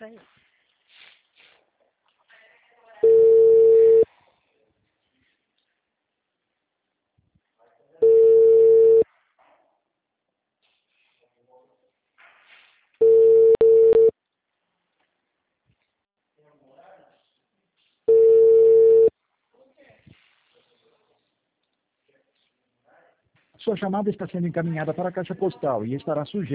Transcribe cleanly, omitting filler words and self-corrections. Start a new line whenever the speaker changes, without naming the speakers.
para ele.
Sua chamada está sendo encaminhada para a caixa postal e estará sujeita